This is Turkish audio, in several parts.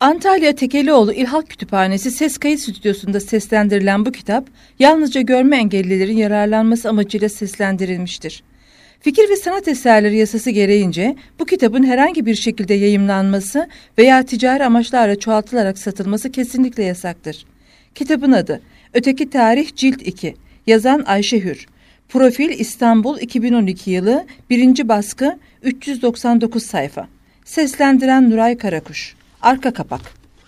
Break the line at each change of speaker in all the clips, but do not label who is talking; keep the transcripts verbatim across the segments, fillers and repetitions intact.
Antalya Tekelioğlu İl Halk Kütüphanesi Ses Kayıt Stüdyosu'nda seslendirilen bu kitap, yalnızca görme engellilerin yararlanması amacıyla seslendirilmiştir. Fikir ve sanat eserleri yasası gereğince bu kitabın herhangi bir şekilde yayımlanması veya ticari amaçlarla çoğaltılarak satılması kesinlikle yasaktır. Kitabın adı Öteki Tarih Cilt iki, yazan Ayşe Hür, Profil İstanbul iki bin on iki yılı, birinci baskı, üç yüz doksan dokuz sayfa, seslendiren Nuray Karakuş. Arka kapak.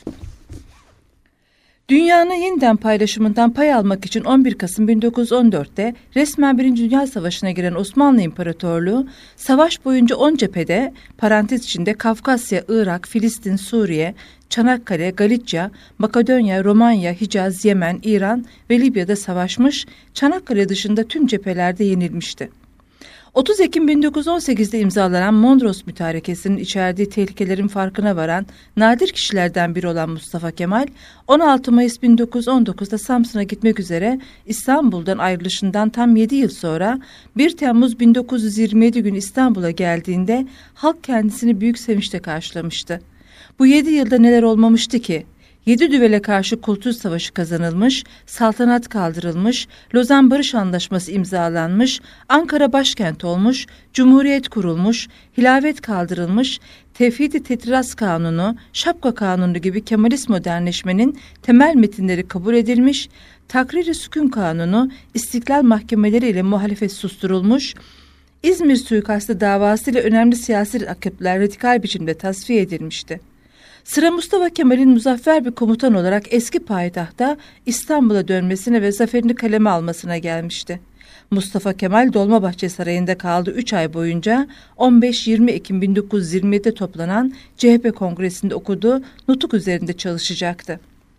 Dünyanın yeniden paylaşımından pay almak için on bir Kasım bin dokuz yüz on dört'te resmen Birinci Dünya Savaşı'na giren Osmanlı İmparatorluğu, savaş boyunca on cephede, parantez içinde Kafkasya, Irak, Filistin, Suriye, Çanakkale, Galicia, Makedonya, Romanya, Hicaz, Yemen, İran ve Libya'da savaşmış, Çanakkale dışında tüm cephelerde yenilmişti. otuz Ekim bin dokuz yüz on sekiz'de imzalanan Mondros Mütarekesi'nin içerdiği tehlikelerin farkına varan nadir kişilerden biri olan Mustafa Kemal, on altı Mayıs bin dokuz yüz on dokuz'da Samsun'a gitmek üzere İstanbul'dan ayrılışından tam yedi yıl sonra bir Temmuz bin dokuz yüz yirmi yedi günü İstanbul'a geldiğinde halk kendisini büyük sevinçle karşılamıştı. Bu yedi yılda neler olmamıştı ki? Yedi düvele karşı Kurtuluş Savaşı kazanılmış, saltanat kaldırılmış, Lozan Barış Antlaşması imzalanmış, Ankara başkent olmuş, Cumhuriyet kurulmuş, hilafet kaldırılmış, Tevhid-i Tetras Kanunu, Şapka Kanunu gibi Kemalist modernleşmenin temel metinleri kabul edilmiş, Takrir-i Sükun Kanunu, İstiklal mahkemeleri ile muhalefet susturulmuş, İzmir suikastı davası ile önemli siyasi akıplar radikal biçimde tasfiye edilmişti. Sıra Mustafa Kemal'in muzaffer bir komutan olarak eski payitahta İstanbul'a dönmesine ve zaferini kaleme almasına gelmişti. Mustafa Kemal Dolmabahçe Sarayı'nda kaldığı üç ay boyunca on beş yirmi Ekim bin dokuz yüz yirmi yedi'de toplanan C H P Kongresi'nde okuduğu Nutuk üzerinde çalışacaktı.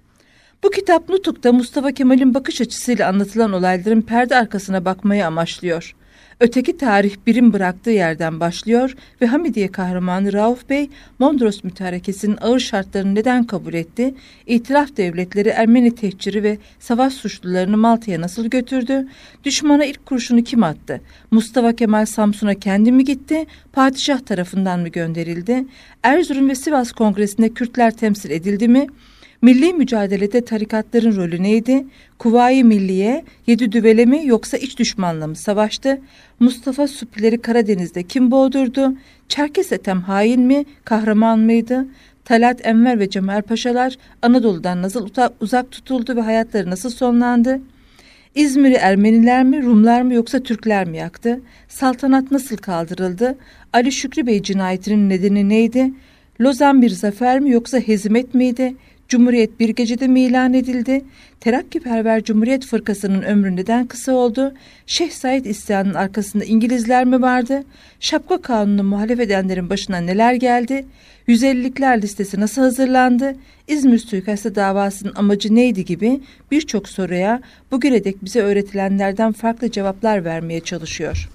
Bu kitap Nutuk'ta Mustafa Kemal'in bakış açısıyla anlatılan olayların perde arkasına bakmayı amaçlıyor. Öteki tarih birim bıraktığı yerden başlıyor ve Hamidiye kahramanı Rauf Bey, Mondros Mütarekesi'nin ağır şartlarını neden kabul etti, İtilaf devletleri Ermeni tehciri ve savaş suçlularını Malta'ya nasıl götürdü, düşmana ilk kurşunu kim attı, Mustafa Kemal Samsun'a kendi mi gitti, padişah tarafından mı gönderildi, Erzurum ve Sivas Kongresi'nde Kürtler temsil edildi mi, milli mücadelede tarikatların rolü neydi? Kuvayi Milliye, yedi düvele mi yoksa iç düşmanla mı savaştı? Mustafa Süphileri Karadeniz'de kim boğdurdu? Çerkes Ethem hain mi, kahraman mıydı? Talat Enver ve Cemal Paşalar Anadolu'dan nasıl uzak tutuldu ve hayatları nasıl sonlandı? İzmir'i Ermeniler mi, Rumlar mı yoksa Türkler mi yaktı? Saltanat nasıl kaldırıldı? Ali Şükrü Bey cinayetinin nedeni neydi? Lozan bir zafer mi yoksa hezimet miydi? Cumhuriyet bir gecede mi ilan edildi? Terakkiperver Cumhuriyet Fırkası'nın ömrü neden kısa oldu? Şeyh Said isyanının arkasında İngilizler mi vardı? Şapka Kanunu'nu muhalef edenlerin başına neler geldi? yüz ellilikler listesi nasıl hazırlandı? İzmir suikastı davasının amacı neydi gibi birçok soruya bugüne dek bize öğretilenlerden farklı cevaplar vermeye çalışıyor.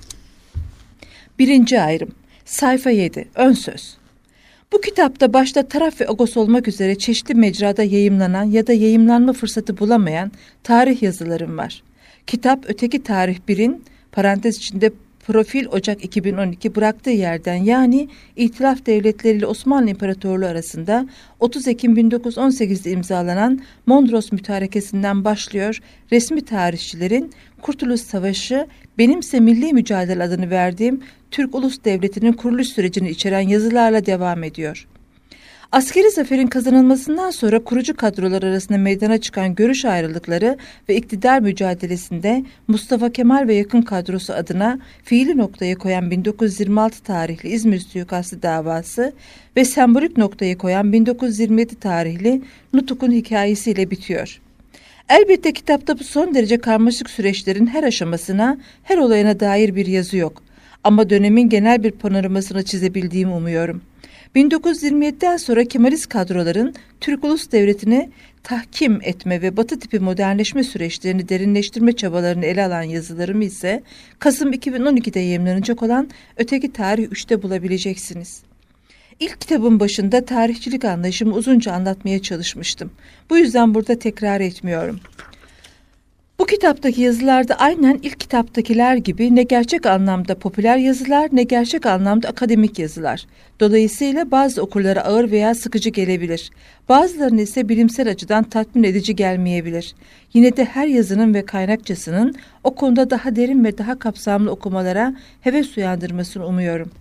Birinci ayrım. Sayfa yedi. Ön söz. Bu kitapta başta Taraf ve Agos olmak üzere çeşitli mecrada yayımlanan ya da yayımlanma fırsatı bulamayan tarih yazılarım var. Kitap Öteki Tarih bir'in parantez içinde Profil Ocak iki bin on iki bıraktığı yerden, yani İtilaf Devletleri ile Osmanlı İmparatorluğu arasında otuz Ekim bin dokuz yüz on sekiz'de imzalanan Mondros Mütarekesi'nden başlıyor. Resmi tarihçilerin Kurtuluş Savaşı, benimse milli mücadele adını verdiğim Türk Ulus Devleti'nin kuruluş sürecini içeren yazılarla devam ediyor. Askeri zaferin kazanılmasından sonra kurucu kadrolar arasında meydana çıkan görüş ayrılıkları ve iktidar mücadelesinde Mustafa Kemal ve yakın kadrosu adına fiili noktayı koyan bin dokuz yüz yirmi altı tarihli İzmir suikastı davası ve sembolik noktayı koyan bin dokuz yüz yirmi yedi tarihli Nutuk'un hikayesiyle bitiyor. Elbette kitapta bu son derece karmaşık süreçlerin her aşamasına, her olayına dair bir yazı yok. Ama dönemin genel bir panoramasını çizebildiğimi umuyorum. bin dokuz yüz yirmi yedi'den sonra Kemalist kadroların Türk Ulus Devleti'ni tahkim etme ve Batı tipi modernleşme süreçlerini derinleştirme çabalarını ele alan yazılarımı ise Kasım iki bin on iki'de yayımlanacak olan Öteki Tarih üç'te bulabileceksiniz. İlk kitabın başında tarihçilik anlayışımı uzunca anlatmaya çalışmıştım. Bu yüzden burada tekrar etmiyorum. Bu kitaptaki yazılarda aynen ilk kitaptakiler gibi ne gerçek anlamda popüler yazılar ne gerçek anlamda akademik yazılar. Dolayısıyla bazı okurlara ağır veya sıkıcı gelebilir. Bazılarına ise bilimsel açıdan tatmin edici gelmeyebilir. Yine de her yazının ve kaynakçasının o konuda daha derin ve daha kapsamlı okumalara heves uyandırmasını umuyorum.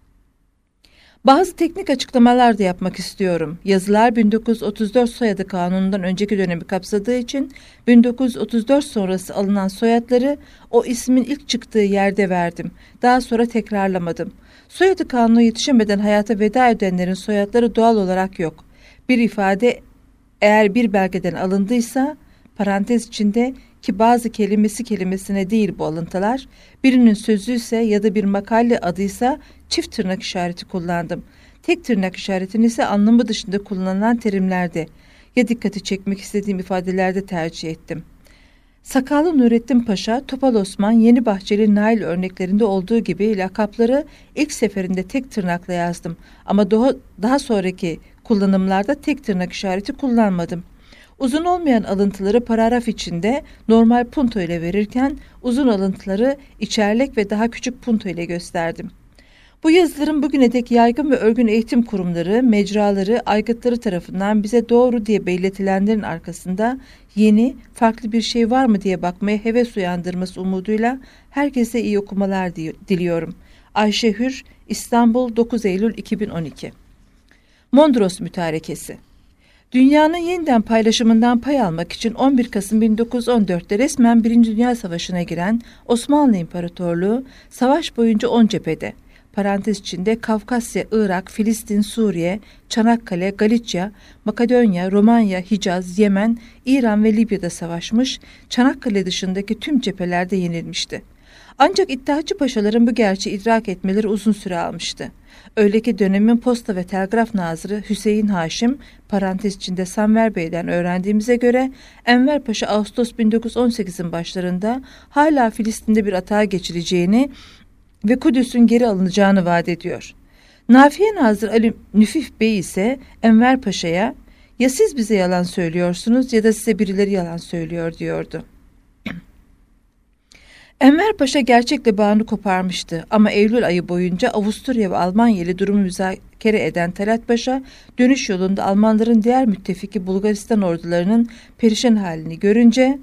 Bazı teknik açıklamalar da yapmak istiyorum. Yazılar bin dokuz yüz otuz dört soyadı kanunundan önceki dönemi kapsadığı için bin dokuz yüz otuz dört sonrası alınan soyadları o ismin ilk çıktığı yerde verdim. Daha sonra tekrarlamadım. Soyadı kanunu yetişemeden hayata veda edenlerin soyadları doğal olarak yok. Bir ifade eğer bir belgeden alındıysa, parantez içinde ki bazı kelimesi kelimesine değil bu alıntılar, birinin sözü ise ya da bir makale adıysa çift tırnak işareti kullandım. Tek tırnak işaretini ise anlamı dışında kullanılan terimlerde ya dikkati çekmek istediğim ifadelerde tercih ettim. Sakallı Nurettin Paşa, Topal Osman, Yeni Bahçeli Nail örneklerinde olduğu gibi lakapları ilk seferinde tek tırnakla yazdım ama daha, daha sonraki kullanımlarda tek tırnak işareti kullanmadım. Uzun olmayan alıntıları paragraf içinde normal punto ile verirken uzun alıntıları içerlek ve daha küçük punto ile gösterdim. Bu yazıların bugüne dek yaygın ve örgün eğitim kurumları, mecraları, aygıtları tarafından bize doğru diye belletilenlerin arkasında yeni, farklı bir şey var mı diye bakmaya heves uyandırması umuduyla herkese iyi okumalar diliyorum. Ayşe Hür, İstanbul, dokuz Eylül iki bin on iki. Mondros Mütarekesi. Dünyanın yeniden paylaşımından pay almak için on bir Kasım bin dokuz yüz on dört'te resmen Birinci Dünya Savaşı'na giren Osmanlı İmparatorluğu, savaş boyunca on cephede, parantez içinde Kafkasya, Irak, Filistin, Suriye, Çanakkale, Galicia, Makedonya, Romanya, Hicaz, Yemen, İran ve Libya'da savaşmış, Çanakkale dışındaki tüm cephelerde yenilmişti. Ancak İttihatçı paşaların bu gerçeği idrak etmeleri uzun süre almıştı. Öyle ki dönemin Posta ve Telgraf Nazırı Hüseyin Haşim, parantez içinde Sanver Bey'den öğrendiğimize göre Enver Paşa Ağustos bin dokuz yüz on sekiz'in başlarında hala Filistin'de bir atağa geçireceğini ve Kudüs'ün geri alınacağını vaat ediyor. Nafiye Nazır Ali Nüfif Bey ise Enver Paşa'ya ya siz bize yalan söylüyorsunuz ya da size birileri yalan söylüyor diyordu. Enver Paşa gerçekle bağını koparmıştı ama Eylül ayı boyunca Avusturya ve Almanya ile durumu müzakere eden Talat Paşa dönüş yolunda Almanların diğer müttefiki Bulgaristan ordularının perişan halini görünce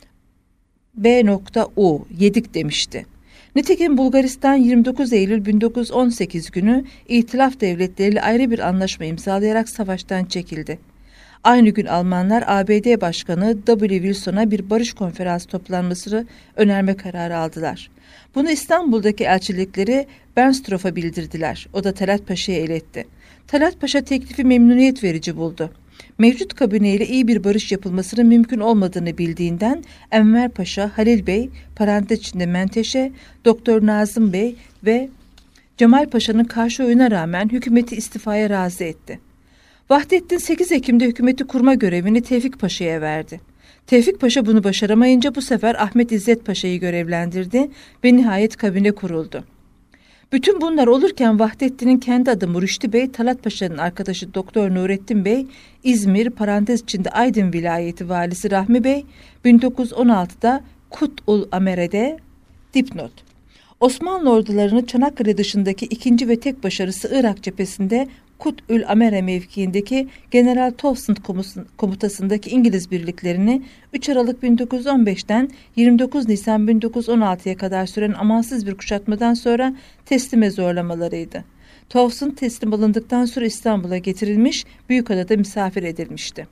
B.U yedik demişti. Nitekim Bulgaristan yirmi dokuz Eylül bin dokuz yüz on sekiz günü İtilaf devletleriyle ayrı bir anlaşma imzalayarak savaştan çekildi. Aynı gün Almanlar A B D Başkanı W. Wilson'a bir barış konferansı toplanmasını önerme kararı aldılar. Bunu İstanbul'daki elçilikleri Bernstorff'a bildirdiler. O da Talat Paşa'ya iletti. Talat Paşa teklifi memnuniyet verici buldu. Mevcut kabineyle iyi bir barış yapılmasının mümkün olmadığını bildiğinden Enver Paşa, Halil Bey, parantez içinde Menteşe, Doktor Nazım Bey ve Cemal Paşa'nın karşı oyuna rağmen hükümeti istifaya razı etti. Vahdettin sekiz Ekim'de hükümeti kurma görevini Tevfik Paşa'ya verdi. Tevfik Paşa bunu başaramayınca bu sefer Ahmet İzzet Paşa'yı görevlendirdi ve nihayet kabine kuruldu. Bütün bunlar olurken Vahdettin'in kendi adamı Rüştü Bey, Talat Paşa'nın arkadaşı Doktor Nurettin Bey, İzmir, parantez içinde Aydın Vilayeti Valisi Rahmi Bey, bin dokuz yüz on altı'da Kut-ul Amere'de dipnot. Osmanlı ordularını Çanakkale dışındaki ikinci ve tek başarısı Irak cephesinde Kut-ül Amere mevkiindeki General Towson komutasındaki İngiliz birliklerini üç Aralık bin dokuz yüz on beş'ten yirmi dokuz Nisan bin dokuz yüz on altı'ya kadar süren amansız bir kuşatmadan sonra teslime zorlamalarıydı. Towson teslim alındıktan sonra İstanbul'a getirilmiş, Büyükada'da misafir edilmişti.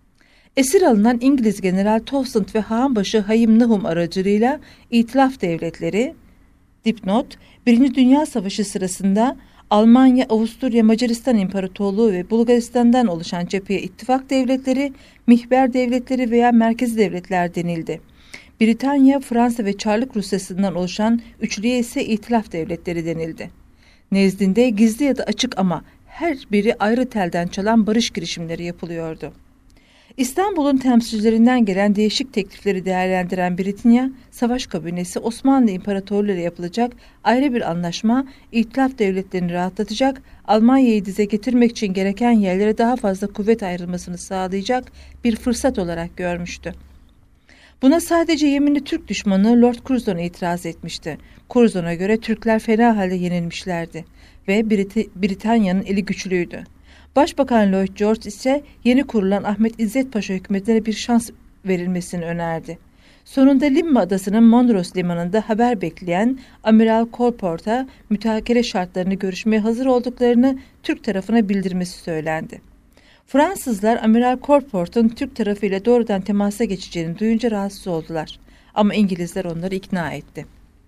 Esir alınan İngiliz General Towson ve Haanbaşı Hayim Nahum aracılığıyla İtilaf devletleri, dipnot, Birinci Dünya Savaşı sırasında Almanya, Avusturya, Macaristan İmparatorluğu ve Bulgaristan'dan oluşan cepheye ittifak devletleri, mihber devletleri veya merkezi devletler denildi. Britanya, Fransa ve Çarlık Rusyası'ndan oluşan üçlüye ise itilaf devletleri denildi. Nezdinde gizli ya da açık ama her biri ayrı telden çalan barış girişimleri yapılıyordu. İstanbul'un temsilcilerinden gelen değişik teklifleri değerlendiren Britanya Savaş Kabinesi Osmanlı İmparatorluğu ile yapılacak ayrı bir anlaşma, İtilaf devletlerini rahatlatacak, Almanya'yı dize getirmek için gereken yerlere daha fazla kuvvet ayrılmasını sağlayacak bir fırsat olarak görmüştü. Buna sadece yeminli Türk düşmanı Lord Curzon itiraz etmişti. Curzon'a göre Türkler fena halde yenilmişlerdi ve Brit- Britanya'nın eli güçlüydü. Başbakan Lloyd George ise yeni kurulan Ahmet İzzet Paşa hükümetine bir şans verilmesini önerdi. Sonunda Limma Adası'nın Mondros limanında haber bekleyen Amiral Colport'a müzakere şartlarını görüşmeye hazır olduklarını Türk tarafına bildirmesi söylendi. Fransızlar Amiral Colport'un Türk tarafıyla doğrudan temasa geçeceğini duyunca rahatsız oldular. Ama İngilizler onları ikna etti.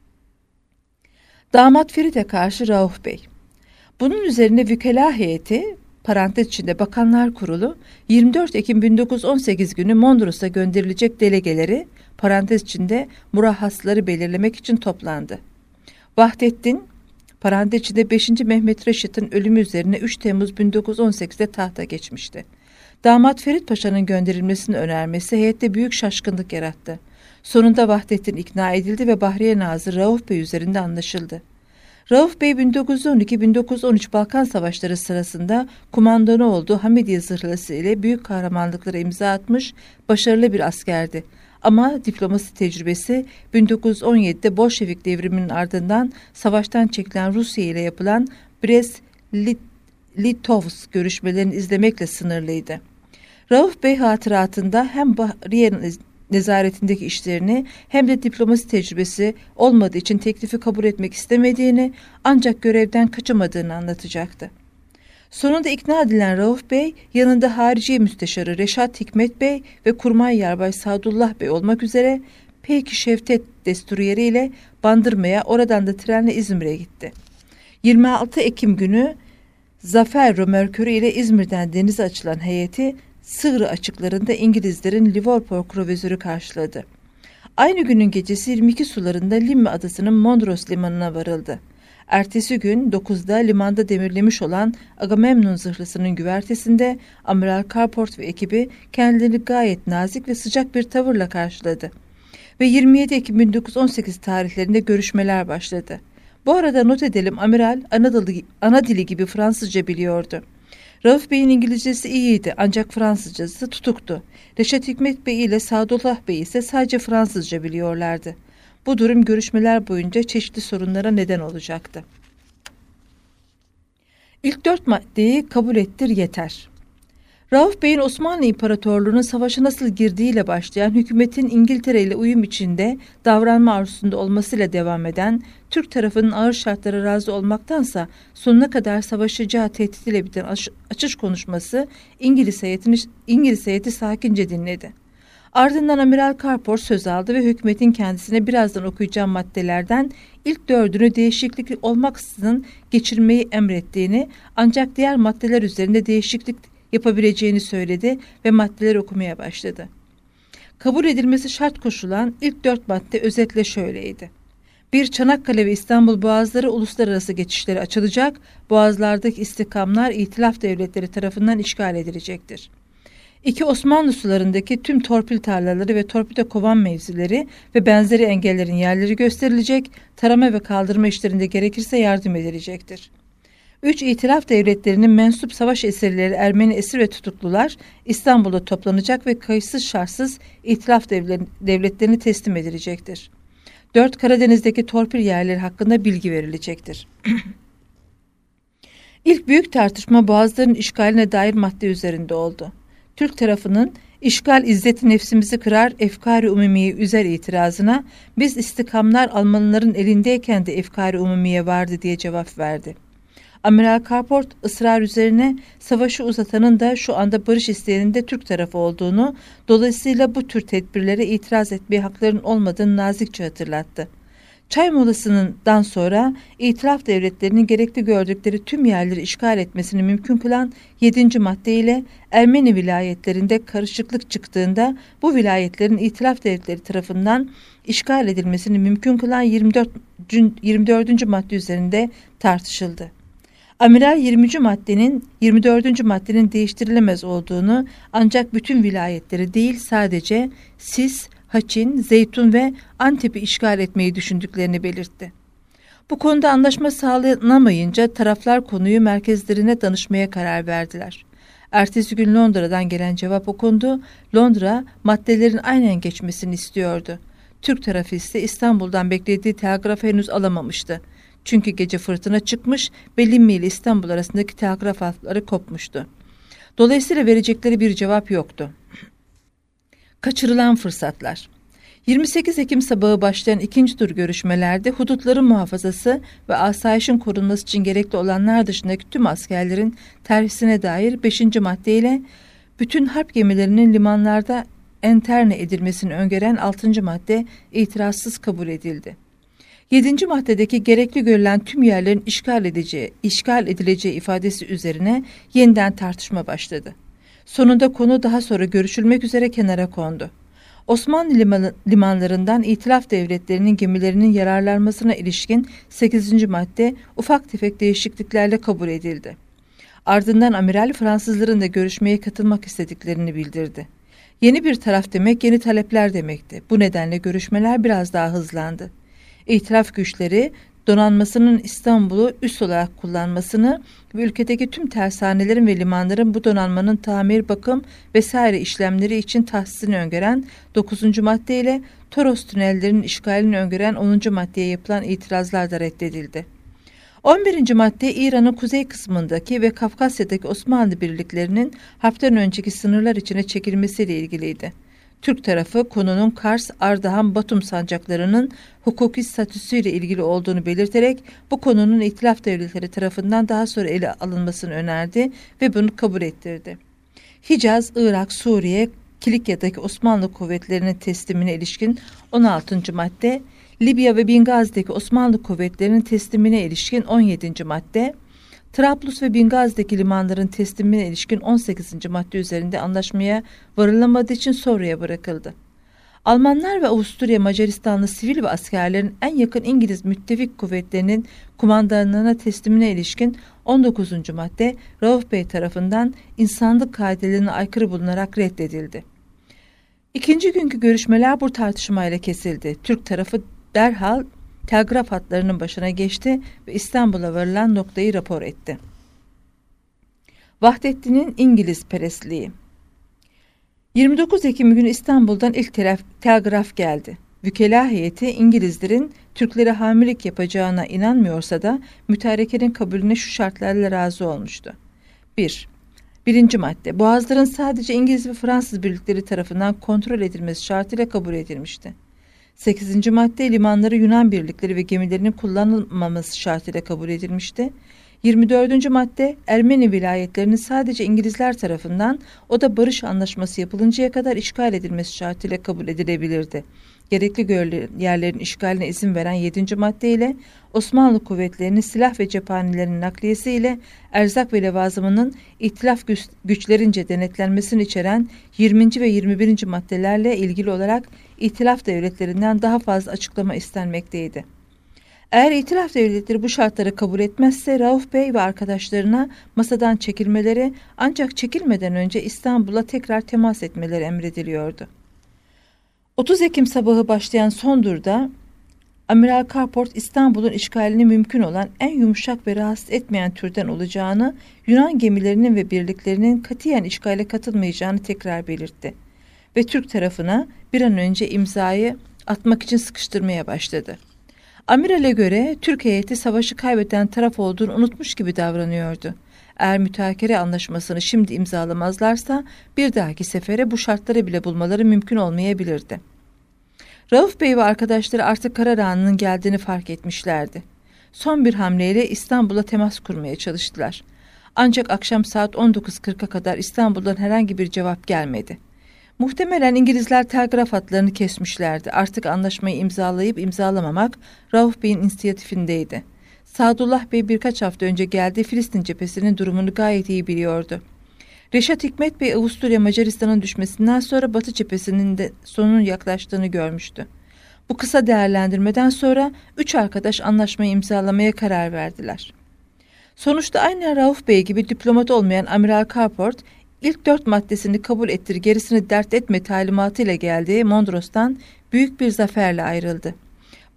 Damat Ferit'e karşı Rauf Bey. Bunun üzerine Vükela heyeti, parantez içinde Bakanlar Kurulu, yirmi dört Ekim bin dokuz yüz on sekiz günü Mondros'a gönderilecek delegeleri, parantez içinde murahhasları belirlemek için toplandı. Vahdettin, parantez içinde beşinci Mehmet Reşit'in ölümü üzerine üç Temmuz bin dokuz yüz on sekizde tahta geçmişti. Damat Ferit Paşa'nın gönderilmesini önermesi heyette büyük şaşkınlık yarattı. Sonunda Vahdettin ikna edildi ve Bahriye Nazırı Rauf Bey üzerinde anlaşıldı. Rauf Bey bin dokuz yüz on iki bin dokuz yüz on üç Balkan Savaşları sırasında kumandanı olduğu Hamidiye Zırhlısı ile büyük kahramanlıklara imza atmış başarılı bir askerdi. Ama diplomasi tecrübesi bin dokuz yüz on yedide Bolşevik devriminin ardından savaştan çekilen Rusya ile yapılan Brest-Litovsk görüşmelerini izlemekle sınırlıydı. Rauf Bey hatıratında hem Bahriye'nin nezaretindeki işlerini hem de diplomasi tecrübesi olmadığı için teklifi kabul etmek istemediğini, ancak görevden kaçamadığını anlatacaktı. Sonunda ikna edilen Rauf Bey, yanında Hariciye Müsteşarı Reşat Hikmet Bey ve Kurmay Yarbay Sadullah Bey olmak üzere Peyki Şevket Desturiyeri ile Bandırma'ya, oradan da trenle İzmir'e gitti. yirmi altı Ekim günü Zafer römorkörü ile İzmir'den denize açılan heyeti Sığrı açıklarında İngilizlerin Liverpool kruvazörü karşıladı. Aynı günün gecesi yirmi iki sularında Limma Adası'nın Mondros limanına varıldı. Ertesi gün dokuzda limanda demirlemiş olan Agamemnon zırhlısının güvertesinde Amiral Carport ve ekibi kendilerini gayet nazik ve sıcak bir tavırla karşıladı. Ve yirmi yedi Ekim bin dokuz yüz on sekiz tarihlerinde görüşmeler başladı. Bu arada not edelim, Amiral ana dili, ana dili gibi Fransızca biliyordu. Rauf Bey'in İngilizcesi iyiydi ancak Fransızcası tutuktu. Reşat Hikmet Bey ile Sadullah Bey ise sadece Fransızca biliyorlardı. Bu durum görüşmeler boyunca çeşitli sorunlara neden olacaktı. İlk dört maddeyi kabul ettir yeter. Rauf Bey'in Osmanlı İmparatorluğu'nun savaşa nasıl girdiğiyle başlayan, hükümetin İngiltere ile uyum içinde davranma arzusunda olmasıyla devam eden, Türk tarafının ağır şartlara razı olmaktansa sonuna kadar savaşacağı tehditle biten açış konuşması İngiliz heyetini, İngiliz heyeti sakince dinledi. Ardından Amiral Carport söz aldı ve hükümetin kendisine birazdan okuyacağım maddelerden ilk dördünü değişiklik olmaksızın geçirmeyi emrettiğini, ancak diğer maddeler üzerinde değişiklik yapabileceğini söyledi ve maddeleri okumaya başladı. Kabul edilmesi şart koşulan ilk dört madde özetle şöyleydi. bir Çanakkale ve İstanbul boğazları uluslararası geçişleri açılacak, boğazlardaki istikamlar İtilaf devletleri tarafından işgal edilecektir. iki Osmanlı sularındaki tüm torpil tarlaları ve torpido kovan mevzileri ve benzeri engellerin yerleri gösterilecek, tarama ve kaldırma işlerinde gerekirse yardım edilecektir. üç İtilaf devletlerinin mensup savaş esirleri, Ermeni esir ve tutuklular İstanbul'da toplanacak ve kayıtsız şartsız İtilaf devletlerini teslim edilecektir. dört Karadeniz'deki torpil yerleri hakkında bilgi verilecektir. İlk büyük tartışma boğazların işgaline dair madde üzerinde oldu. Türk tarafının işgal izzeti nefsimizi kırar, efkâr-ı umumiye üzer itirazına biz istikamlar Almanların elindeyken de efkâr-ı umumiye vardı diye cevap verdi. Amiral Carport ısrar üzerine savaşı uzatanın da şu anda barış isteyenin de Türk tarafı olduğunu, dolayısıyla bu tür tedbirlere itiraz etmeye haklarının olmadığını nazikçe hatırlattı. Çay molasından sonra İtilaf devletlerinin gerekli gördükleri tüm yerleri işgal etmesini mümkün kılan yedinci madde ile Ermeni vilayetlerinde karışıklık çıktığında bu vilayetlerin İtilaf devletleri tarafından işgal edilmesini mümkün kılan yirmi dördüncü madde üzerinde tartışıldı. Amiral yirminci maddenin yirmi dördüncü maddenin değiştirilemez olduğunu, ancak bütün vilayetleri değil sadece Sis, Haçin, Zeytun ve Antep'i işgal etmeyi düşündüklerini belirtti. Bu konuda anlaşma sağlanamayınca taraflar konuyu merkezlerine danışmaya karar verdiler. Ertesi gün Londra'dan gelen cevap okundu. Londra maddelerin aynen geçmesini istiyordu. Türk tarafı ise İstanbul'dan beklediği telgrafı henüz alamamıştı. Çünkü gece fırtına çıkmış ve Limmi ile İstanbul arasındaki telgraf hatları kopmuştu. Dolayısıyla verecekleri bir cevap yoktu. Kaçırılan fırsatlar. yirmi sekiz Ekim sabahı başlayan ikinci tur görüşmelerde hudutların muhafazası ve asayişin korunması için gerekli olanlar dışındaki tüm askerlerin terhisine dair beşinci maddeyle bütün harp gemilerinin limanlarda enterne edilmesini öngören altıncı madde itirazsız kabul edildi. yedinci maddedeki gerekli görülen tüm yerlerin işgal edeceği, işgal edileceği ifadesi üzerine yeniden tartışma başladı. Sonunda konu daha sonra görüşülmek üzere kenara kondu. Osmanlı liman, limanlarından İtilaf devletlerinin gemilerinin yararlanmasına ilişkin sekizinci madde ufak tefek değişikliklerle kabul edildi. Ardından amiral Fransızların da görüşmeye katılmak istediklerini bildirdi. Yeni bir taraf demek yeni talepler demekti. Bu nedenle görüşmeler biraz daha hızlandı. İtilaf güçleri donanmasının İstanbul'u üs olarak kullanmasını ve ülkedeki tüm tersanelerin ve limanların bu donanmanın tamir, bakım vesaire işlemleri için tahsisini öngören dokuzuncu madde ile Toros tünellerinin işgalini öngören onuncu maddeye yapılan itirazlar da reddedildi. on birinci madde İran'ın kuzey kısmındaki ve Kafkasya'daki Osmanlı birliklerinin harpten önceki sınırlar içine çekilmesiyle ilgiliydi. Türk tarafı konunun Kars, Ardahan, Batum sancaklarının hukuki statüsüyle ilgili olduğunu belirterek bu konunun İtilaf devletleri tarafından daha sonra ele alınmasını önerdi ve bunu kabul ettirdi. Hicaz, Irak, Suriye, Kilikya'daki Osmanlı kuvvetlerinin teslimine ilişkin on altıncı madde, Libya ve Bingazi'deki Osmanlı kuvvetlerinin teslimine ilişkin on yedinci madde, Trablus ve Bingazi'deki limanların teslimine ilişkin on sekizinci madde üzerinde anlaşmaya varılamadığı için sonraya bırakıldı. Almanlar ve Avusturya Macaristanlı sivil ve askerlerin en yakın İngiliz müttefik kuvvetlerinin kumandanlarına teslimine ilişkin on dokuzuncu madde Rauf Bey tarafından insanlık kaidelerine aykırı bulunarak reddedildi. İkinci günkü görüşmeler bu tartışmayla kesildi. Türk tarafı derhal telgraf hatlarının başına geçti ve İstanbul'a varılan noktayı rapor etti. Vahdettin'in İngiliz perestliği. yirmi dokuz Ekim günü İstanbul'dan ilk telgraf geldi. Vükela heyeti İngilizlerin Türklere hamilelik yapacağına inanmıyorsa da mütarekenin kabulüne şu şartlarla razı olmuştu. bir. Birinci madde, boğazların sadece İngiliz ve Fransız birlikleri tarafından kontrol edilmesi şartıyla kabul edilmişti. sekizinci madde, limanları Yunan birlikleri ve gemilerinin kullanılmaması şartıyla kabul edilmişti. yirmi dördüncü madde, Ermeni vilayetlerinin sadece İngilizler tarafından, o da barış anlaşması yapılıncaya kadar işgal edilmesi şartıyla kabul edilebilirdi. Gerekli yerlerin işgaline izin veren yedinci madde ile Osmanlı kuvvetlerinin silah ve cephanelerinin nakliyesi ile erzak ve levazımının İtilaf güç, güçlerince denetlenmesini içeren yirminci ve yirmi birinci maddelerle ilgili olarak İtilaf devletlerinden daha fazla açıklama istenmekteydi. Eğer İtilaf devletleri bu şartları kabul etmezse Rauf Bey ve arkadaşlarına masadan çekilmeleri, ancak çekilmeden önce İstanbul'a tekrar temas etmeleri emrediliyordu. otuz Ekim sabahı başlayan son durda Amiral Carport İstanbul'un işgalini mümkün olan en yumuşak ve rahatsız etmeyen türden olacağını, Yunan gemilerinin ve birliklerinin katiyen işgale katılmayacağını tekrar belirtti ve Türk tarafına bir an önce imzayı atmak için sıkıştırmaya başladı. Amirale göre Türk heyeti savaşı kaybeden taraf olduğunu unutmuş gibi davranıyordu. Eğer mütazakere anlaşmasını şimdi imzalamazlarsa bir dahaki sefere bu şartları bile bulmaları mümkün olmayabilirdi. Rauf Bey ve arkadaşları artık karar anının geldiğini fark etmişlerdi. Son bir hamleyle İstanbul'a temas kurmaya çalıştılar. Ancak akşam saat on dokuz kırka kadar İstanbul'dan herhangi bir cevap gelmedi. Muhtemelen İngilizler telgraf hatlarını kesmişlerdi. Artık anlaşmayı imzalayıp imzalamamak Rauf Bey'in inisiyatifindeydi. Sadullah Bey birkaç hafta önce geldiği Filistin cephesinin durumunu gayet iyi biliyordu. Reşat Hikmet Bey Avusturya Macaristan'ın düşmesinden sonra Batı cephesinin de sonunun yaklaştığını görmüştü. Bu kısa değerlendirmeden sonra üç arkadaş anlaşmayı imzalamaya karar verdiler. Sonuçta aynen Rauf Bey gibi diplomat olmayan Amiral Carport, ilk dört maddesini kabul ettir, gerisini dert etme talimatıyla geldiği Mondros'tan büyük bir zaferle ayrıldı.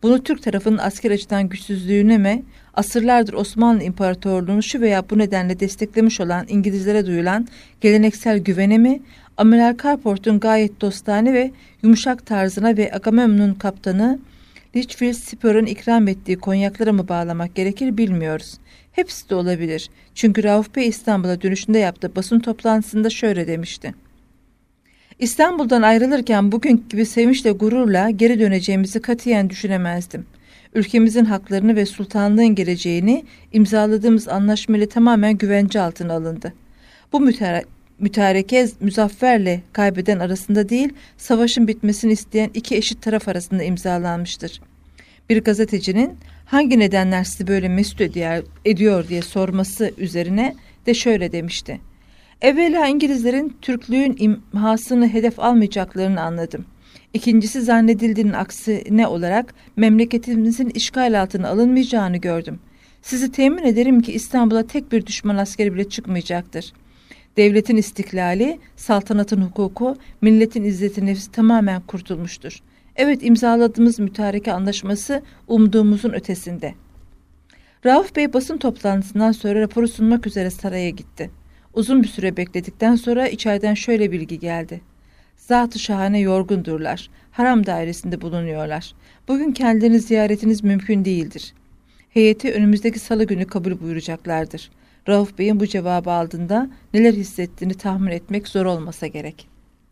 Bunu Türk tarafının asker açıdan güçsüzlüğüne mi, asırlardır Osmanlı İmparatorluğu'nu şu veya bu nedenle desteklemiş olan İngilizlere duyulan geleneksel güvene mi, Amiral Carport'un gayet dostane ve yumuşak tarzına ve Agamemnon kaptanı Litchfield Spur'un ikram ettiği konyaklara mı bağlamak gerekir bilmiyoruz. Hepsi de olabilir. Çünkü Rauf Bey İstanbul'a dönüşünde yaptığı basın toplantısında şöyle demişti. İstanbul'dan ayrılırken bugün gibi sevinçle gururla geri döneceğimizi katiyen düşünemezdim. Ülkemizin haklarını ve sultanlığın geleceğini imzaladığımız anlaşmayla tamamen güvence altına alındı. Bu mütare mütareke müzafferle kaybeden arasında değil, savaşın bitmesini isteyen iki eşit taraf arasında imzalanmıştır. Bir gazetecinin hangi nedenler sizi böyle mesut ediyor diye sorması üzerine de şöyle demişti. Evvela İngilizlerin Türklüğün imhasını hedef almayacaklarını anladım. İkincisi zannedildiğinin aksine olarak memleketimizin işgal altına alınmayacağını gördüm. Sizi temin ederim ki İstanbul'a tek bir düşman askeri bile çıkmayacaktır. Devletin istiklali, saltanatın hukuku, milletin izzeti nefsi tamamen kurtulmuştur. Evet, imzaladığımız mütareke anlaşması umduğumuzun ötesinde. Rauf Bey basın toplantısından sonra raporu sunmak üzere saraya gitti. Uzun bir süre bekledikten sonra içeriden şöyle bilgi geldi. Zat-ı şahane yorgundurlar. Haram dairesinde bulunuyorlar. Bugün kendilerini ziyaretiniz mümkün değildir. Heyeti önümüzdeki salı günü kabul buyuracaklardır. Rauf Bey'in bu cevabı aldığında neler hissettiğini tahmin etmek zor olmasa gerek.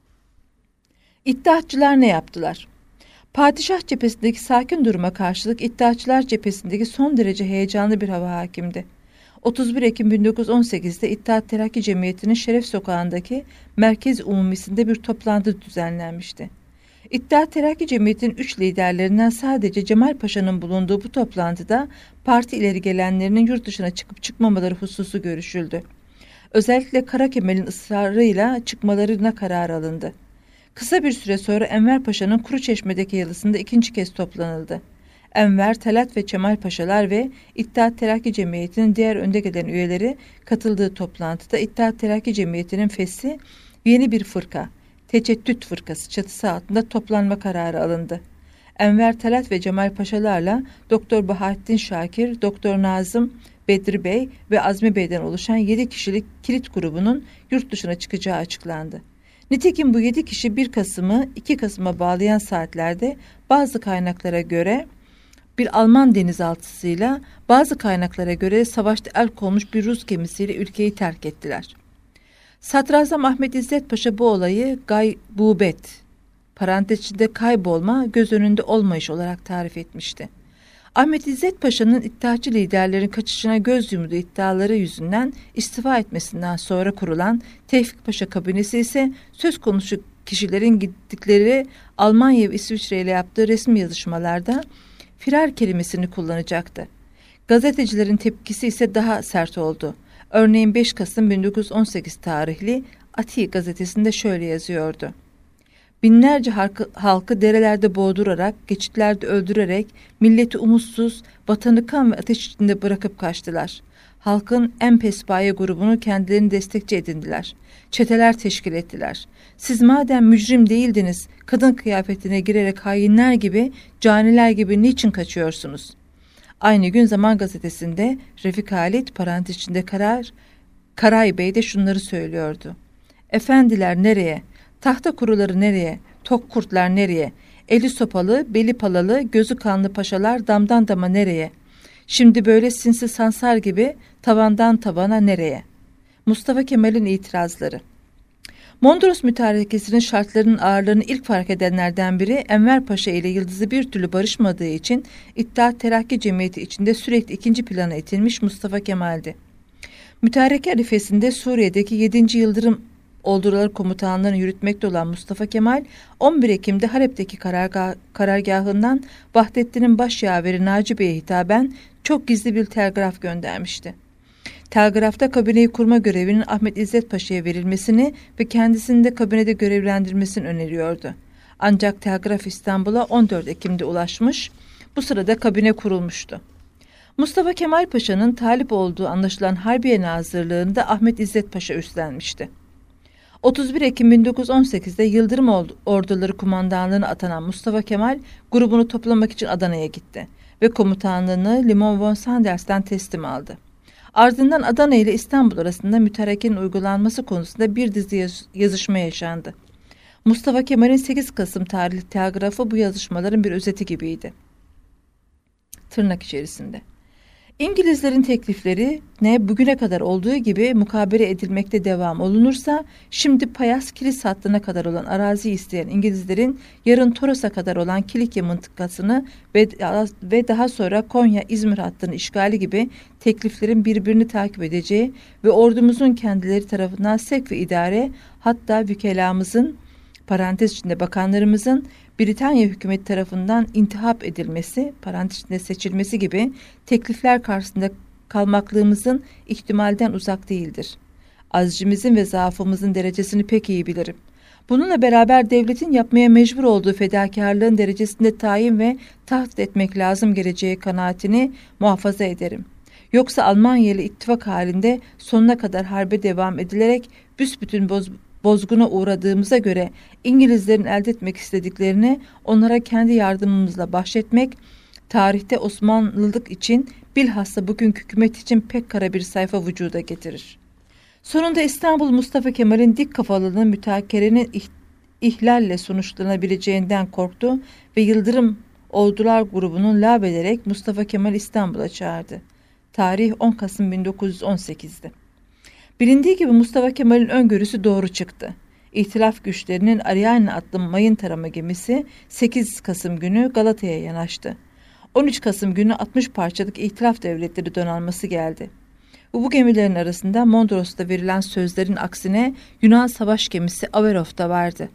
İttihatçılar ne yaptılar? Padişah cephesindeki sakin duruma karşılık İttihatçılar cephesindeki son derece heyecanlı bir hava hakimdi. otuz bir Ekim bin dokuz yüz on sekiz'de İttihat Terakki Cemiyeti'nin Şeref Sokağı'ndaki Merkez Umumisi'nde bir toplantı düzenlenmişti. İttihat Terakki Cemiyeti'nin üç liderlerinden sadece Cemal Paşa'nın bulunduğu bu toplantıda parti ileri gelenlerinin yurt dışına çıkıp çıkmamaları hususu görüşüldü. Özellikle Kara Kemal'in ısrarıyla çıkmalarına karar alındı. Kısa bir süre sonra Enver Paşa'nın Kuruçeşme'deki yalısında ikinci kez toplanıldı. Enver, Talat ve Cemal Paşalar ve İttihat Terakki Cemiyeti'nin diğer önde gelen üyeleri katıldığı toplantıda İttihat Terakki Cemiyeti'nin fesli yeni bir fırka, Teçettüt Fırkası çatısı altında toplanma kararı alındı. Enver, Talat ve Cemal Paşalarla Doktor Bahattin Şakir, Doktor Nazım Bedri Bey ve Azmi Bey'den oluşan yedi kişilik kilit grubunun yurt dışına çıkacağı açıklandı. Nitekim bu yedi kişi bir Kasım'ı iki Kasım'a bağlayan saatlerde bazı kaynaklara göre bir Alman denizaltısıyla, bazı kaynaklara göre savaşta el konmuş bir Rus gemisiyle ülkeyi terk ettiler. Sadrazam Ahmet İzzet Paşa bu olayı gaybubet, parantez içinde kaybolma, göz önünde olmayış olarak tarif etmişti. Ahmet İzzet Paşa'nın İttihatçı liderlerin kaçışına göz yumduğu iddiaları yüzünden istifa etmesinden sonra kurulan Tevfik Paşa kabinesi ise söz konusu kişilerin gittikleri Almanya ve İsviçre ile yaptığı resmi yazışmalarda firar kelimesini kullanacaktı. Gazetecilerin tepkisi ise daha sert oldu. Örneğin beş Kasım bin dokuz yüz on sekiz tarihli Ati gazetesinde şöyle yazıyordu. Binlerce halkı, halkı derelerde boğdurarak, geçitlerde öldürerek, milleti umutsuz, vatanı kan ve ateş içinde bırakıp kaçtılar. Halkın en pespaye grubunu kendilerini destekçi edindiler. Çeteler teşkil ettiler. Siz madem mücrim değildiniz, kadın kıyafetine girerek hainler gibi, caniler gibi niçin kaçıyorsunuz? Aynı gün Zaman Gazetesi'nde Refik Halit parantez içinde karar, Karay Bey de şunları söylüyordu. Efendiler nereye? Tahta kuruları nereye? Tok kurtlar nereye? Eli sopalı, beli palalı, gözü kanlı paşalar damdan dama nereye? Şimdi böyle sinsi sansar gibi tavandan tavana nereye? Mustafa Kemal'in itirazları. Mondros mütarekesinin şartlarının ağırlığını ilk fark edenlerden biri Enver Paşa ile Yıldız'ı bir türlü barışmadığı için İttihat Terakki Cemiyeti içinde sürekli ikinci plana itilmiş Mustafa Kemal'di. Mütareke arifesinde Suriye'deki yedinci Yıldırım Orduları komutanlarını yürütmekte olan Mustafa Kemal, on bir Ekim'de Halep'teki karargah, karargahından Vahdettin'in başyaveri Naci Bey'e hitaben çok gizli bir telgraf göndermişti. Telgrafta kabineyi kurma görevinin Ahmet İzzet Paşa'ya verilmesini ve kendisini de kabinede görevlendirmesini öneriyordu. Ancak telgraf İstanbul'a on dört Ekim'de ulaşmış, bu sırada kabine kurulmuştu. Mustafa Kemal Paşa'nın talip olduğu anlaşılan Harbiye Nazırlığı'nda Ahmet İzzet Paşa üstlenmişti. otuz bir Ekim bin dokuz yüz on sekizde Yıldırım Orduları Kumandanlığı'na atanan Mustafa Kemal grubunu toplamak için Adana'ya gitti ve komutanlığını Limon von Sanders'ten teslim aldı. Ardından Adana ile İstanbul arasında mütarekenin uygulanması konusunda bir dizi yaz- yazışma yaşandı. Mustafa Kemal'in sekiz Kasım tarihli telgrafı bu yazışmaların bir özeti gibiydi. Tırnak içerisinde. İngilizlerin teklifleri ne bugüne kadar olduğu gibi mukabele edilmekte devam olunursa, şimdi Payas Kilis hattına kadar olan arazi isteyen İngilizlerin yarın Toros'a kadar olan Kilikya mıntıkasını ve, ve daha sonra Konya-İzmir hattını işgali gibi tekliflerin birbirini takip edeceği ve ordumuzun kendileri tarafından sevk ve idare, hatta vükelamızın, parantez içinde bakanlarımızın Britanya hükümeti tarafından intihap edilmesi, parantez içinde seçilmesi gibi teklifler karşısında kalmaklığımızın ihtimalden uzak değildir. Azcimizin ve zaafımızın derecesini pek iyi bilirim. Bununla beraber devletin yapmaya mecbur olduğu fedakarlığın derecesinde tayin ve tahdit etmek lazım geleceği kanaatini muhafaza ederim. Yoksa Almanya ile ittifak halinde sonuna kadar harbe devam edilerek büsbütün boz bozguna uğradığımıza göre İngilizlerin elde etmek istediklerini onlara kendi yardımımızla bahşetmek, tarihte Osmanlılık için bilhassa bugünkü hükümet için pek kara bir sayfa vücuda getirir. Sonunda İstanbul Mustafa Kemal'in dik kafalılığının mütakerenin ih ihlalle sonuçlanabileceğinden korktu ve Yıldırım Ordular grubunu lağvederek Mustafa Kemal İstanbul'a çağırdı. Tarih on Kasım bin dokuz yüz on sekiz'di. Bilindiği gibi Mustafa Kemal'in öngörüsü doğru çıktı. İhtilaf güçlerinin Ariane adlı mayın tarama gemisi sekiz Kasım günü Galata'ya yanaştı. on üç Kasım günü altmış parçalık İhtilaf Devletleri donanması geldi. Bu, bu gemilerin arasında Mondros'ta verilen sözlerin aksine Yunan savaş gemisi Averof da vardı.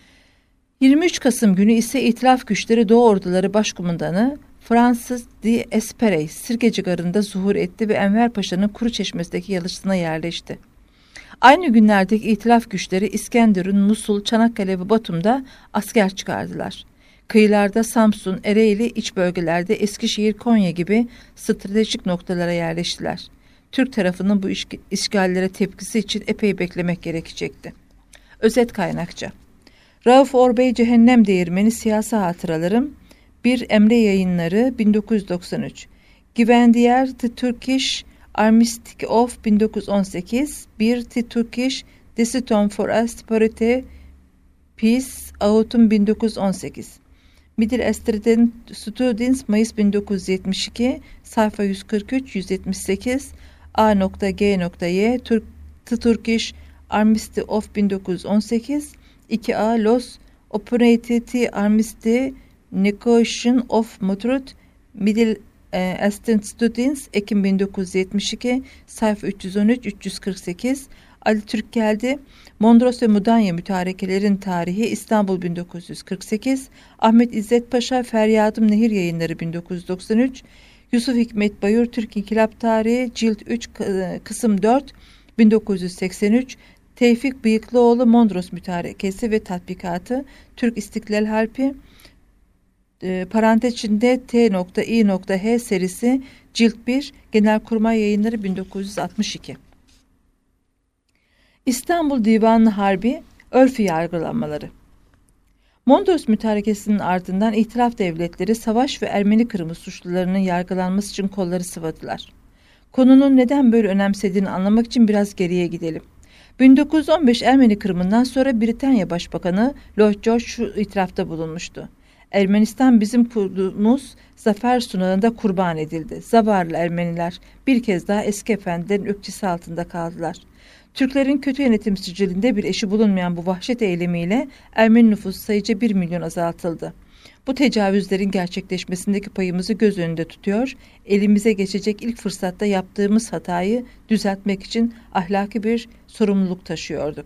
yirmi üç Kasım günü ise İhtilaf güçleri Doğu Orduları Başkumandanı Fransız de Esperey Sirkeci Garı'nda zuhur etti ve Enver Paşa'nın Kuruçeşme'deki yalısına yerleşti. Aynı günlerdeki İhtilaf güçleri İskenderun, Musul, Çanakkale ve Batum'da asker çıkardılar. Kıyılarda Samsun, Ereğli, iç bölgelerde Eskişehir, Konya gibi stratejik noktalara yerleştiler. Türk tarafının bu işgallere tepkisi için epey beklemek gerekecekti. Özet kaynakça. Rauf Orbey Cehennem Değirmeni Siyasi Hatıralarım bir Emre Yayınları bin dokuz yüz doksan üç. Gwendier The Turkish Armistice of bin dokuz yüz on sekiz. bir The Turkish Decision for a Separate Peace Autumn bin dokuz yüz on sekiz. Middle Eastern Students Mayıs bin dokuz yüz yetmiş iki. Sayfa yüz kırk üç yüz yetmiş sekiz. A G Y The Turkish Armistice of bin dokuz yüz on sekiz. iki A Los Operated Armistice Negotiation of Madrid Middle Eastern Students Ekim bin dokuz yüz yetmiş iki. Sayfa üç yüz on üç üç yüz kırk sekiz. Ali Türk geldi. Mondros ve Mudanya mütarekelerin tarihi İstanbul bin dokuz yüz kırk sekiz. Ahmet İzzet Paşa Feryadım Nehir Yayınları bin dokuz yüz doksan üç. Yusuf Hikmet Bayur Türk İnkılap Tarihi Cilt üç Kısım dört bin dokuz yüz seksen üç. Tevfik Bıyıklıoğlu Mondros Mütarekesi ve Tatbikatı Türk İstiklal Harpi e, parantez içinde T.İ.H serisi Cilt bir Genelkurmay Yayınları bin dokuz yüz altmış iki. İstanbul Divanı Harbi Örfü Yargılamaları. Mondros Mütarekesi'nin ardından İhtilaf Devletleri savaş ve Ermeni kırımı suçlularının yargılanması için kolları sıvadılar. Konunun neden böyle önemsediğini anlamak için biraz geriye gidelim. bin dokuz yüz on beş Ermeni kırımından sonra Britanya Başbakanı Lloyd George şu itirafta bulunmuştu. Ermenistan bizim kurduğumuz zafer sunağında kurban edildi. Zavallı Ermeniler bir kez daha eski efendilerin ökçesi altında kaldılar. Türklerin kötü yönetim sicilinde bir eşi bulunmayan bu vahşet eylemiyle Ermeni nüfusu sayıca bir milyon azaltıldı. Bu tecavüzlerin gerçekleşmesindeki payımızı göz önünde tutuyor, elimize geçecek ilk fırsatta yaptığımız hatayı düzeltmek için ahlaki bir sorumluluk taşıyorduk.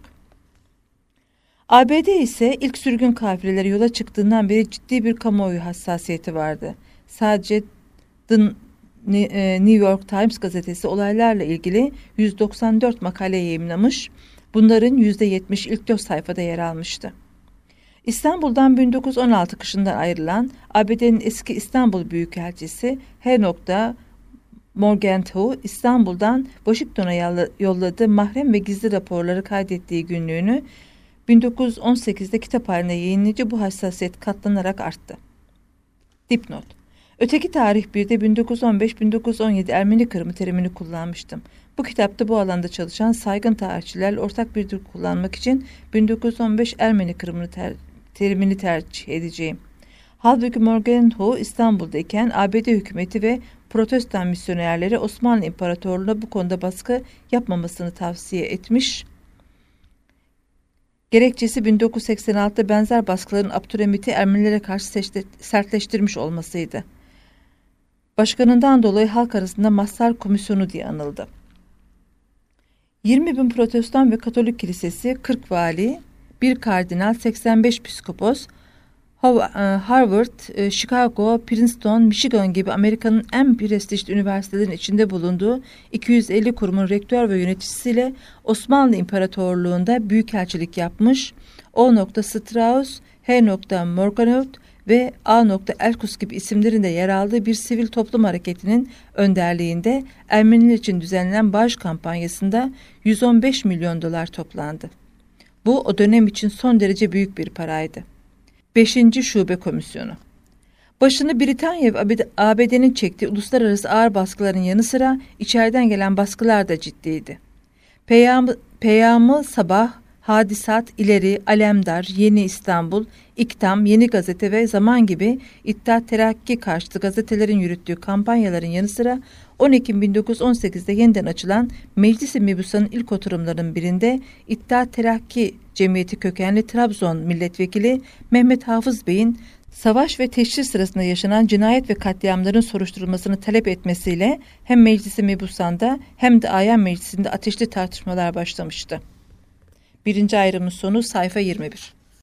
A B D ise ilk sürgün kafileleri yola çıktığından beri ciddi bir kamuoyu hassasiyeti vardı. Sadece The New York Times gazetesi olaylarla ilgili yüz doksan dört makale yayımlamış, bunların yüzde yetmiş ilk dört sayfada yer almıştı. İstanbul'dan bin dokuz yüz on altı kışından ayrılan A B D'nin eski İstanbul Büyükelçisi H. Morgenthau, İstanbul'dan Washington'a yolladığı mahrem ve gizli raporları kaydettiği günlüğünü bin dokuz yüz on sekizde kitap haline yayınlayınca bu hassasiyet katlanarak arttı. Dipnot: Öteki tarih birde bin dokuz yüz on beş bin dokuz yüz on yedi Ermeni Kırımı terimini kullanmıştım. Bu kitapta bu alanda çalışan saygın tarihçilerle ortak bir dil kullanmak için bin dokuz yüz on beş Ermeni Kırımı ter terimini tercih edeceğim. Halbuki Morgenthau İstanbul'dayken A B D hükümeti ve Protestan misyonerleri Osmanlı İmparatorluğu'na bu konuda baskı yapmamasını tavsiye etmiş. Gerekçesi bin dokuz yüz seksen altıda benzer baskıların Abdülhamit'i Ermenilere karşı sertleştirmiş olmasıydı. Başkanından dolayı halk arasında Mazhar Komisyonu diye anıldı. yirmi bin Protestan ve Katolik kilisesi, kırk vali, bir kardinal, seksen beş psikopos, Harvard, Chicago, Princeton, Michigan gibi Amerika'nın en prestijli üniversitelerin içinde bulunduğu iki yüz elli kurumun rektör ve yöneticisiyle Osmanlı İmparatorluğu'nda büyükelçilik yapmış, O. Strauss, H. Morgenthau ve A. Elkus gibi isimlerin de yer aldığı bir sivil toplum hareketinin önderliğinde Ermeniler için düzenlenen bağış kampanyasında yüz on beş milyon dolar toplandı. Bu o dönem için son derece büyük bir paraydı. beşinci Şube Komisyonu. Başını Britanya ve A B D'nin çektiği uluslararası ağır baskıların yanı sıra içeriden gelen baskılar da ciddiydi. Peyamı, Peyamı Sabah, Hadisat, İleri, Alemdar, Yeni İstanbul, İktam, Yeni Gazete ve Zaman gibi İttihat Terakki karşıtı gazetelerin yürüttüğü kampanyaların yanı sıra on Ekim bin dokuz yüz on sekizde yeniden açılan Meclis-i Mebusa'nın ilk oturumlarının birinde İttihat Terakki Cemiyeti kökenli Trabzon Milletvekili Mehmet Hafız Bey'in savaş ve teşhir sırasında yaşanan cinayet ve katliamların soruşturulmasını talep etmesiyle hem Meclis-i Mebusan'da hem de Ayan Meclisi'nde ateşli tartışmalar başlamıştı. Birinci ayrımın sonu sayfa yirmi bir.